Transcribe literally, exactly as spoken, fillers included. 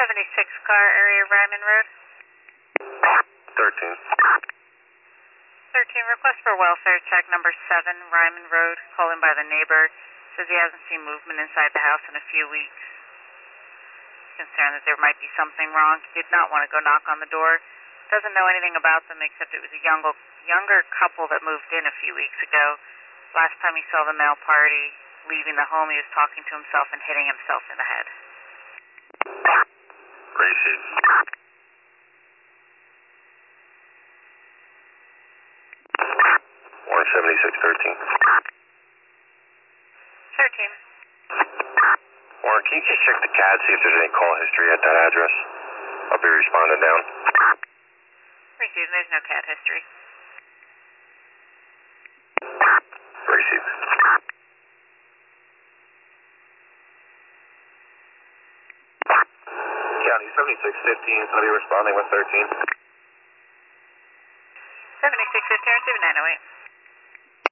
seventy-six car area, Ryman Road. thirteen. thirteen, request for welfare check number seven, Ryman Road, called in by the neighbor. Says he hasn't seen movement inside the house in a few weeks. Concerned that there might be something wrong. He did not want to go knock on the door. Doesn't know anything about them except it was a younger, younger couple that moved in a few weeks ago. Last time he saw the male party leaving the home, he was talking to himself and hitting himself in the head. Receive. one seventy-six thirteen. thirteen. Warren, can you just check the C A D, see if there's any call history at that address? I'll be responding down. Received. There's no cat history. Receive. County seventy-six fifteen is going to be responding with thirteen. seventy-six fifteen, receiving nine oh eight.